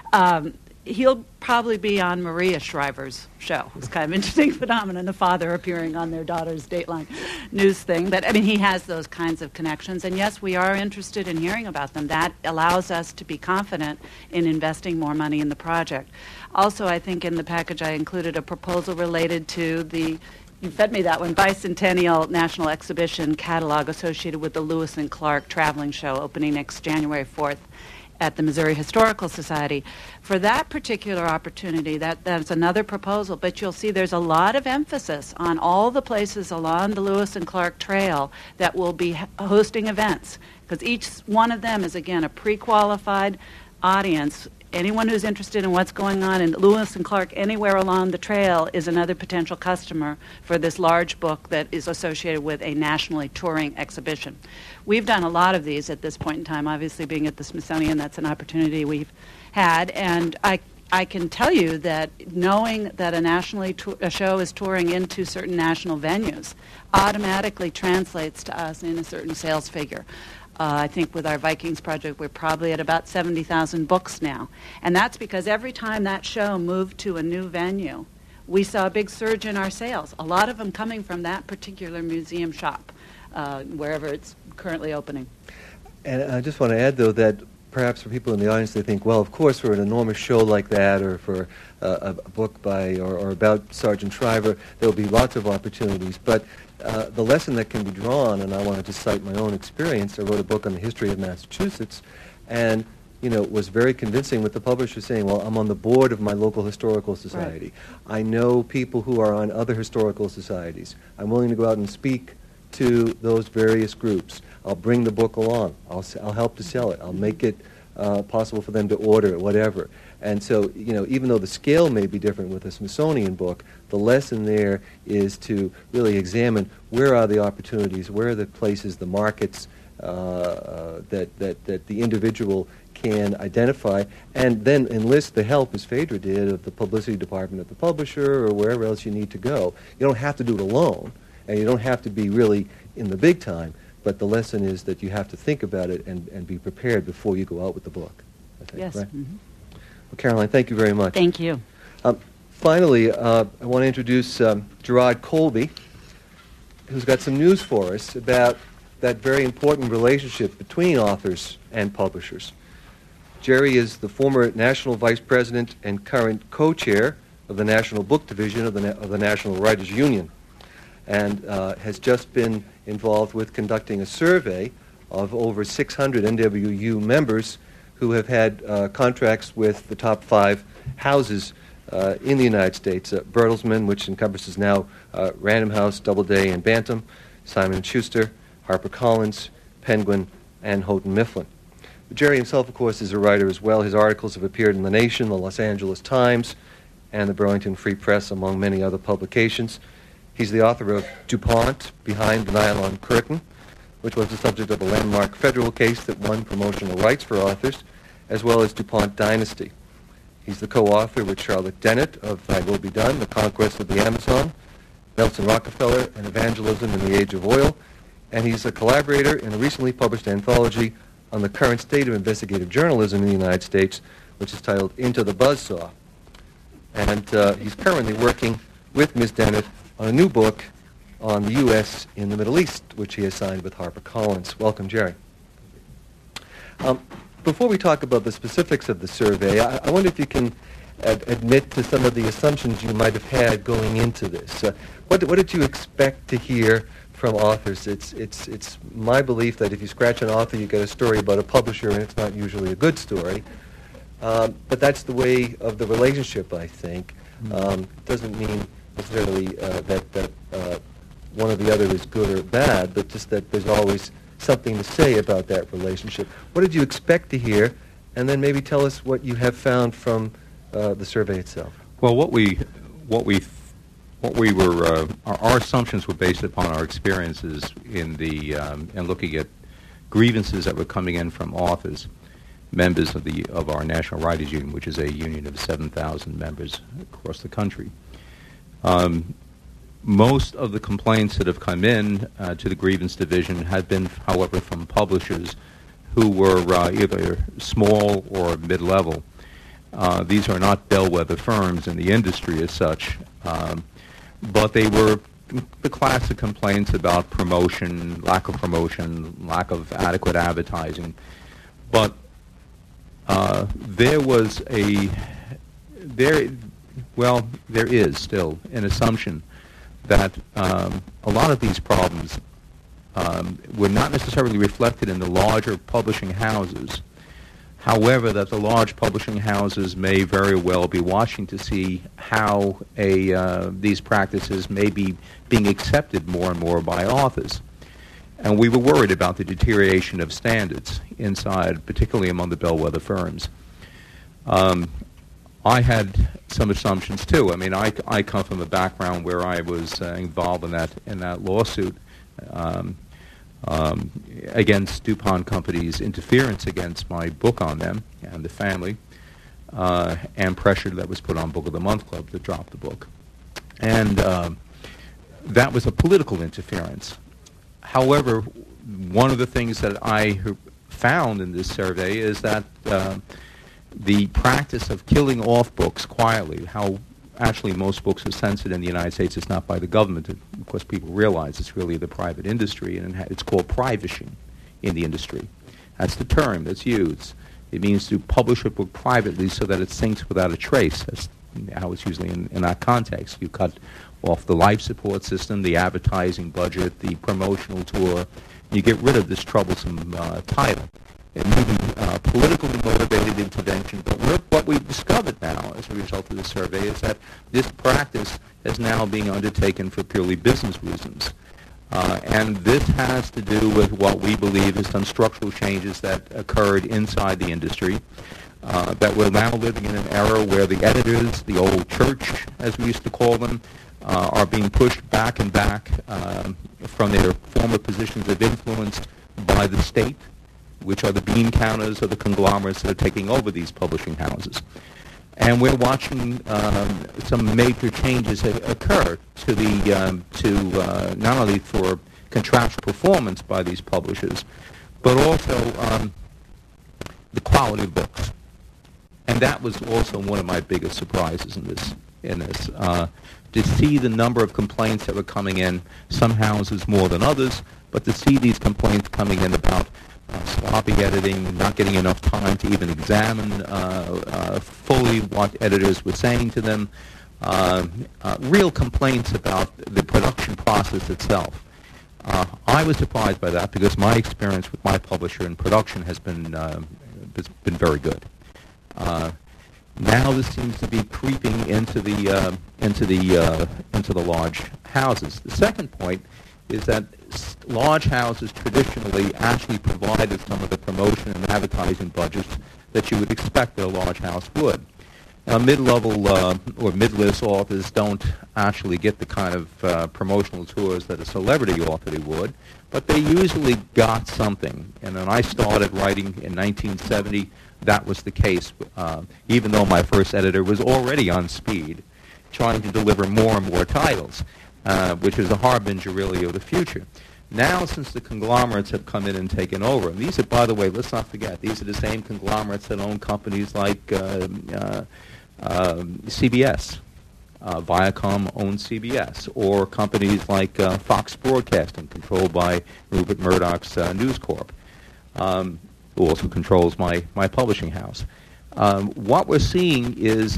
S5: he'll probably be on Maria Shriver's show. It's kind of an interesting phenomenon, the father appearing on their daughter's Dateline news thing. But, I mean, he has those kinds of connections. And, yes, we are interested in hearing about them. That allows us to be confident in investing more money in the project. Also, I think in the package I included a proposal related to the, you fed me that one, Bicentennial National Exhibition catalog associated with the Lewis and Clark Traveling Show opening next January 4th. At the Missouri Historical Society. For that particular opportunity, that's another proposal, but you'll see there's a lot of emphasis on all the places along the Lewis and Clark Trail that will be hosting events, because each one of them is, again, a pre-qualified audience. Anyone who's interested in what's going on in Lewis and Clark anywhere along the trail is another potential customer for this large book that is associated with a nationally touring exhibition. We've done a lot of these at this point in time. Obviously, being at the Smithsonian, that's an opportunity we've had. And I can tell you that knowing that a show is touring into certain national venues automatically translates to us in a certain sales figure. I think with our Vikings project, we're probably at about 70,000 books now. And that's because every time that show moved to a new venue, we saw a big surge in our sales, a lot of them coming from that particular museum shop, wherever it's currently opening.
S2: And I just want to add, though, that perhaps for people in the audience, they think, well, of course, for an enormous show like that, or for a book by or about Sergeant Shriver, there will be lots of opportunities. But the lesson that can be drawn, and I wanted to cite my own experience, I wrote a book on the history of Massachusetts, and was very convincing with the publisher saying, well, I'm on the board of my local historical society. Right. I know people who are on other historical societies. I'm willing to go out and speak to those various groups. I'll bring the book along. I'll help to sell it. I'll make it possible for them to order it, whatever. And so, even though the scale may be different with a Smithsonian book, the lesson there is to really examine where are the opportunities, where are the places, the markets that the individual can identify, and then enlist the help, as Phaedra did, of the publicity department at the publisher or wherever else you need to go. You don't have to do it alone, and you don't have to be really in the big time, but the lesson is that you have to think about it and be prepared before you go out with the book, I think,
S5: yes.
S2: Right?
S5: Mm-hmm.
S2: Well, Caroline, thank you very much.
S5: Thank you.
S2: Finally, I want to introduce Gerard Colby, who's got some news for us about that very important relationship between authors and publishers. Jerry is the former National Vice President and current co-chair of the National Book Division of the National Writers Union, and has just been involved with conducting a survey of over 600 NWU members who have had contracts with the top 5 houses in the United States. Bertelsmann, which encompasses now Random House, Doubleday, and Bantam, Simon & Schuster, HarperCollins, Penguin, and Houghton Mifflin. Jerry himself, of course, is a writer as well. His articles have appeared in The Nation, the Los Angeles Times, and the Burlington Free Press, among many other publications. He's the author of DuPont, Behind the Nylon Curtain, which was the subject of a landmark federal case that won promotional rights for authors, as well as DuPont Dynasty. He's the co-author with Charlotte Dennett of Thy Will Be Done, The Conquest of the Amazon, Nelson Rockefeller, and Evangelism in the Age of Oil, and he's a collaborator in a recently published anthology on the current state of investigative journalism in the United States, which is titled Into the Buzzsaw. And he's currently working with Ms. Dennett on a new book on the U.S. in the Middle East, which he has signed with HarperCollins. Welcome, Jerry. Before we talk about the specifics of the survey, I wonder if you can admit to some of the assumptions you might have had going into this. What did you expect to hear from authors. It's my belief that if you scratch an author, you get a story about a publisher, and it's not usually a good story. But that's the way of the relationship, I think. Doesn't mean necessarily that one or the other is good or bad, but just that there's always something to say about that relationship. What did you expect to hear? And then maybe tell us what you have found from the survey itself.
S6: Well, our assumptions were based upon our experiences in looking at grievances that were coming in from authors, members of our National Writers Union, which is a union of 7,000 members across the country. Most of the complaints that have come in to the grievance division have been, however, from publishers who were either small or mid-level. These are not bellwether firms in the industry as such, but they were the classic complaints about promotion, lack of adequate advertising. But there is still an assumption that a lot of these problems were not necessarily reflected in the larger publishing houses. However, that the large publishing houses may very well be watching to see how these practices may be being accepted more and more by authors. And we were worried about the deterioration of standards inside, particularly among the bellwether firms. I had some assumptions too. I mean, I come from a background where I was involved in that lawsuit against DuPont Company's interference against my book on them and the family, and pressure that was put on Book of the Month Club to drop the book. And that was a political interference. However, one of the things that I found in this survey is that the practice of killing off books quietly, how actually most books are censored in the United States, it's not by the government. Of course, people realize it's really the private industry, and it's called privishing in the industry. That's the term that's used. It means to publish a book privately so that it sinks without a trace. That's how it's usually in that context. You cut off the life support system, the advertising budget, the promotional tour. You get rid of this troublesome title. It may be politically motivated intervention, but what we've discovered now as a result of the survey is that this practice is now being undertaken for purely business reasons. And this has to do with what we believe is some structural changes that occurred inside the industry, that we're now living in an era where the editors, the old church, as we used to call them, are being pushed back and back from their former positions of influence by the state, which are the bean counters or the conglomerates that are taking over these publishing houses. And we're watching some major changes occur to not only for contractual performance by these publishers, but also the quality of books. And that was also one of my biggest surprises in this. To see the number of complaints that were coming in, some houses more than others, but to see these complaints coming in about sloppy editing, not getting enough time to even examine fully what editors were saying to them, real complaints about the production process itself. I was surprised by that because my experience with my publisher in production has been very good. Now this seems to be creeping into the large houses. The second point is that large houses traditionally actually provided some of the promotion and advertising budgets that you would expect that a large house would. Now, mid-level or mid-list authors don't actually get the kind of promotional tours that a celebrity author would, but they usually got something. And when I started writing in 1970, that was the case, even though my first editor was already on speed, trying to deliver more and more titles, which is a harbinger, really, of the future. Now, since the conglomerates have come in and taken over, and these are, by the way, let's not forget, these are the same conglomerates that own companies like CBS. Viacom owns CBS, or companies like Fox Broadcasting, controlled by Rupert Murdoch's News Corp, who also controls my publishing house. What we're seeing is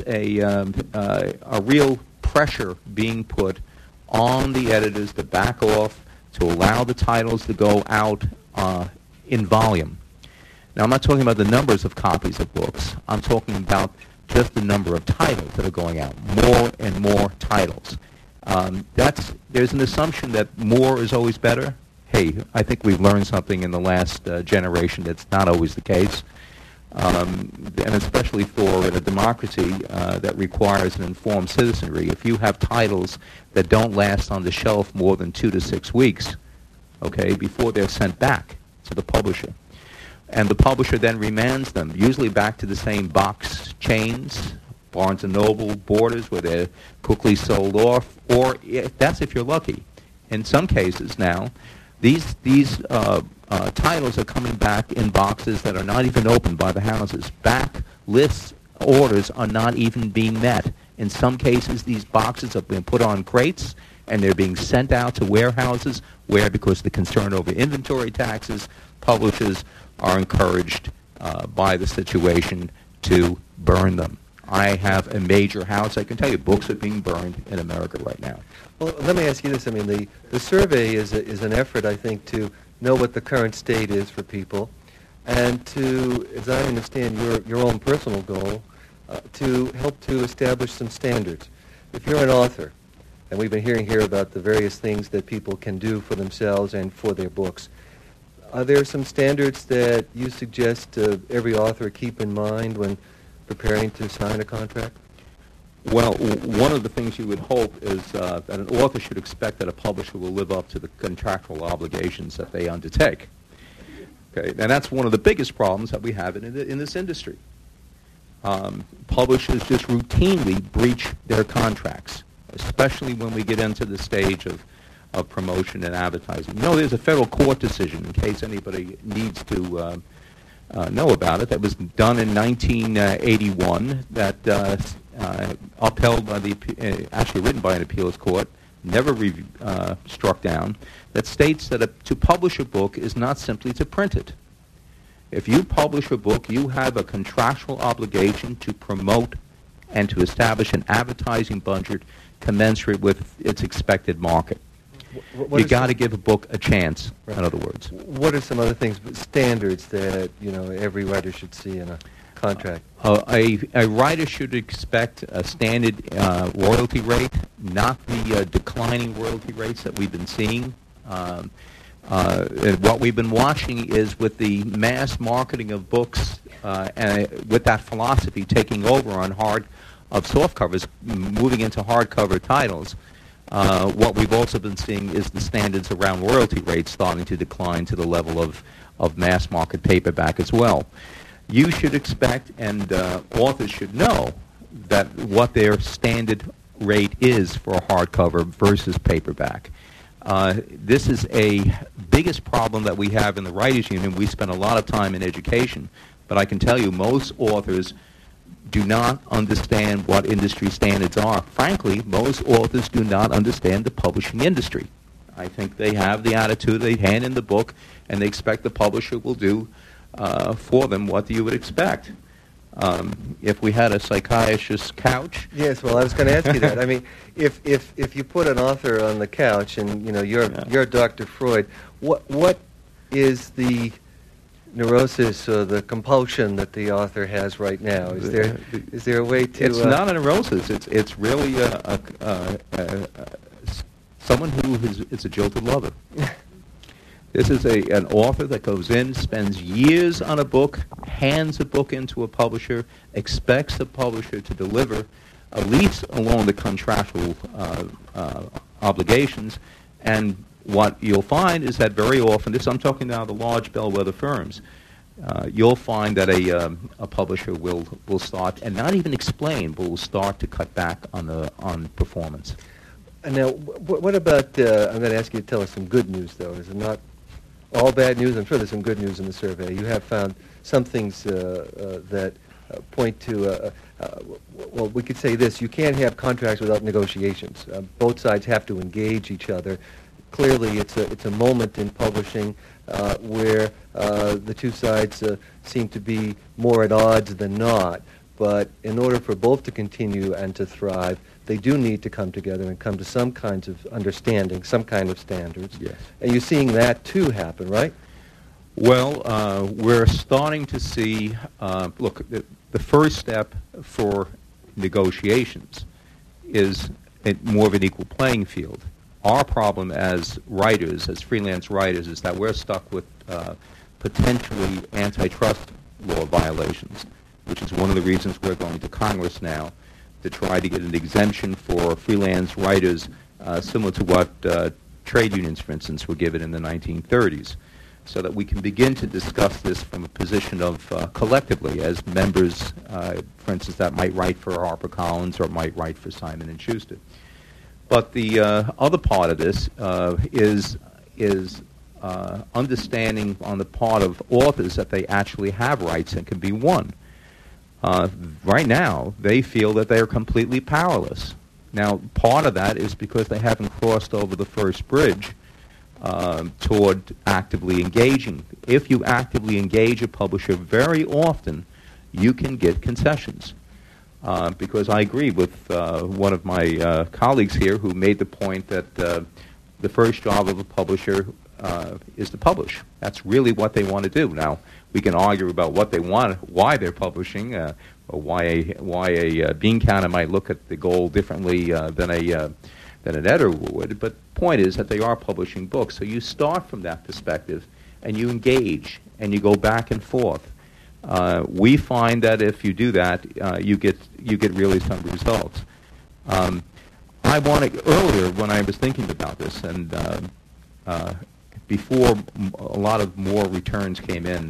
S6: a real pressure being put on the editors to back off, to allow the titles to go out in volume. Now, I'm not talking about the numbers of copies of books. I'm talking about just the number of titles that are going out, more and more titles. There's an assumption that more is always better. Hey, I think we've learned something in the last generation that's not always the case. And especially for a democracy that requires an informed citizenry. If you have titles that don't last on the shelf more than 2 to 6 weeks, okay, before they're sent back to the publisher, and the publisher then remands them, usually back to the same box chains, Barnes & Noble, Borders, where they're quickly sold off, or that's if you're lucky. In some cases now, these titles are coming back in boxes that are not even opened by the houses. Back list orders are not even being met. In some cases, these boxes have been put on crates, and they're being sent out to warehouses where, because of the concern over inventory taxes, publishers are encouraged by the situation to burn them. I have a major house. I can tell you books are being burned in America right now.
S2: Well, let me ask you this. I mean, the survey is an effort, I think, to know what the current state is for people, and to, as I understand your own personal goal, to help to establish some standards. If you're an author, and we've been hearing here about the various things that people can do for themselves and for their books, are there some standards that you suggest every author keep in mind when preparing to sign a contract?
S6: Well, one of the things you would hope is that an author should expect that a publisher will live up to the contractual obligations that they undertake. Okay, and that's one of the biggest problems that we have in this industry. Publishers just routinely breach their contracts, especially when we get into the stage of promotion and advertising. You know, there's a federal court decision, in case anybody needs to know about it, that was done in 1981 that upheld by actually written by an appeals court, never struck down, that states that to publish a book is not simply to print it. If you publish a book, you have a contractual obligation to promote and to establish an advertising budget commensurate with its expected market. You got to give a book a chance, right, in other words.
S2: What are some other things, standards that every writer should see in a contract?
S6: A writer should expect a standard royalty rate, not the declining royalty rates that we've been seeing. And what we've been watching is with the mass marketing of books, and with that philosophy taking over on soft covers, moving into hardcover titles. What we've also been seeing is the standards around royalty rates starting to decline to the level of mass market paperback as well. You should expect, and authors should know, that what their standard rate is for a hardcover versus paperback. This is a biggest problem that we have in the Writers Union. We spend a lot of time in education, but I can tell you most authors do not understand what industry standards are. Frankly, most authors do not understand the publishing industry. I think they have the attitude, they hand in the book, and they expect the publisher will do for them what you would expect. If we had a psychiatrist's couch...
S2: Yes, well, I was going to ask you that. I mean, if you put an author on the couch and, you're Dr. Freud, what is the neurosis or the compulsion that the author has right now? Is there a way to...
S6: It's not a neurosis. It's really someone who is a jilted lover. This is an author that goes in, spends years on a book, hands a book into a publisher, expects the publisher to deliver, at least along the contractual obligations, and what you'll find is that very often, I'm talking now the large bellwether firms, you'll find that a publisher will start, and not even explain, but will start to cut back on performance.
S2: Now, what about, I'm going to ask you to tell us some good news, though. Is it not all bad news? I'm sure there's some good news in the survey. You have found some things that point to, well, we could say this: you can't have contracts without negotiations. Both sides have to engage each other. Clearly, it's a moment in publishing where the two sides seem to be more at odds than not. But in order for both to continue and to thrive, they do need to come together and come to some kinds of understanding, some kind of standards.
S6: Yes.
S2: And you're seeing that too happen, right?
S6: Well, we're starting to see, look, the first step for negotiations is more of an equal playing field. Our problem as writers, as freelance writers, is that we're stuck with potentially antitrust law violations, which is one of the reasons we're going to Congress now to try to get an exemption for freelance writers similar to what trade unions, for instance, were given in the 1930s, so that we can begin to discuss this from a position of collectively as members, for instance, that might write for HarperCollins or might write for Simon & Schuster. But the other part of this is understanding on the part of authors that they actually have rights and can be won. Right now, they feel that they are completely powerless. Now, part of that is because they haven't crossed over the first bridge toward actively engaging. If you actively engage a publisher, very often you can get concessions. Because I agree with one of my colleagues here who made the point that the first job of a publisher is to publish. That's really what they want to do. Now, we can argue about what they want, why they're publishing, or why a bean counter might look at the goal differently than an editor would. But the point is that they are publishing books. So you start from that perspective, and you engage, and you go back and forth. We find that if you do that, you get really some results. I wanted earlier when I was thinking about this, and before a lot of more returns came in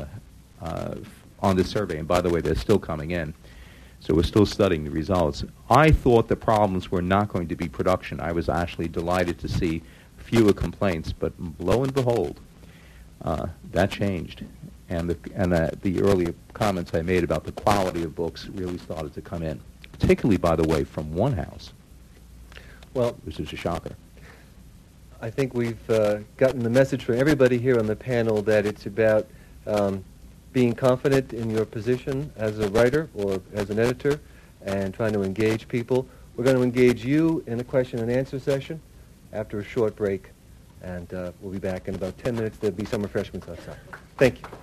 S6: on this survey, and by the way, they're still coming in, so we're still studying the results. I thought the problems were not going to be production. I was actually delighted to see fewer complaints, but lo and behold, that changed. And the earlier comments I made about the quality of books really started to come in, particularly, by the way, from one house.
S2: Well,
S6: which is a shocker.
S2: I think we've gotten the message from everybody here on the panel that it's about being confident in your position as a writer or as an editor and trying to engage people. We're going to engage you in a question and answer session after a short break, and we'll be back in about 10 minutes. There'll be some refreshments outside. Thank you.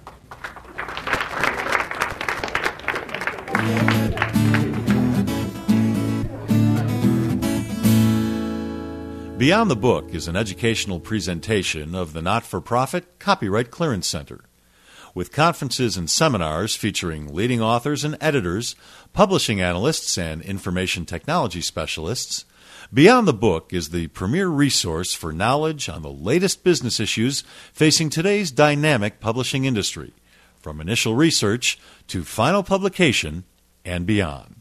S1: Beyond the Book is an educational presentation of the not-for-profit Copyright Clearance Center. With conferences and seminars featuring leading authors and editors, publishing analysts, and information technology specialists, Beyond the Book is the premier resource for knowledge on the latest business issues facing today's dynamic publishing industry, from initial research to final publication and beyond.